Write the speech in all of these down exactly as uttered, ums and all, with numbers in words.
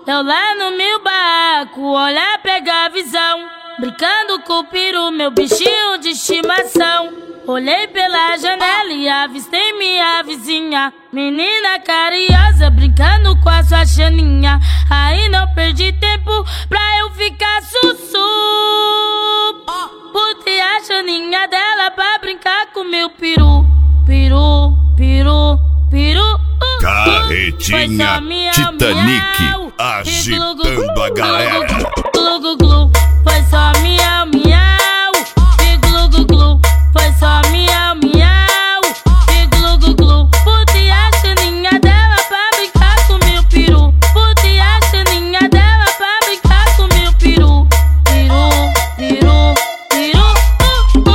Eu lá no meu barraco, olhar, pegar a visão, brincando com o peru, meu bichinho de estimação. Olhei pela janela e avistei minha vizinha, menina carinhosa, brincando com a sua chaninha. Aí não perdi tempo pra eu ficar sussu. Botei a chaninha dela pra brincar com meu peru. Peru, peru, peru. Carretinha Titanic agitando a galera. Glu, glu, glu, foi só miau, miau. E glu, glu, glu, foi só miau, miau. E glu, glu, glu, botei a chaninha dela pra brincar com meu peru. Botei a chaninha dela pra brincar com meu peru. Peru, peru, peru, uh,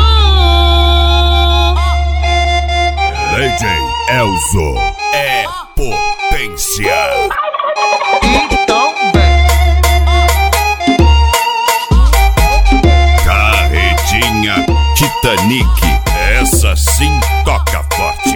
uh. D J Elzo é potência. Então vem. Carretinha Titanic, essa sim toca forte.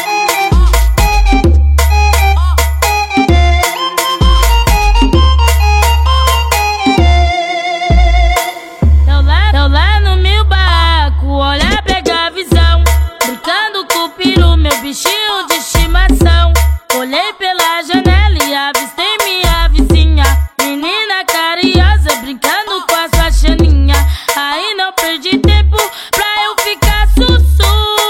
Eu lá, eu lá no meu barraco, olhar, pegar a visão, brincando com o peru, meu bichinho de estimação. Olhei pela janela e avistei minha vizinha, menina carinhosa, brincando com a sua chaninha. Aí não perdi tempo pra eu ficar sussu.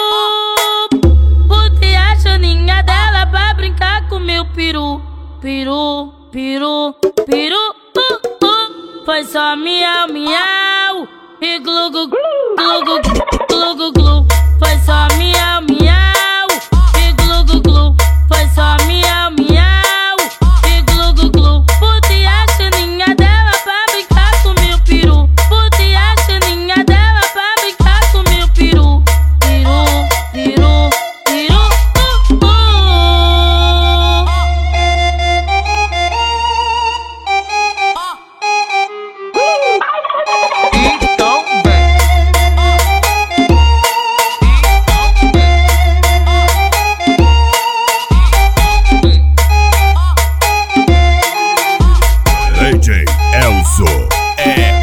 Botei a chaninha dela pra brincar com meu peru. Peru, peru, peru, uh, uh. Foi só miau, miau. E glu, glu, glu, glu, glu, glu, glu. Foi só miau, miau. E glu, glu, glu. Foi só miau, miau. E glu, glu, glu. Botei a chaninha dela pra brincar com meu peru. Botei a chaninha dela pra brincar com meu peru. Peru, peru, peru, uh, uh. Então vem. D J Elzo é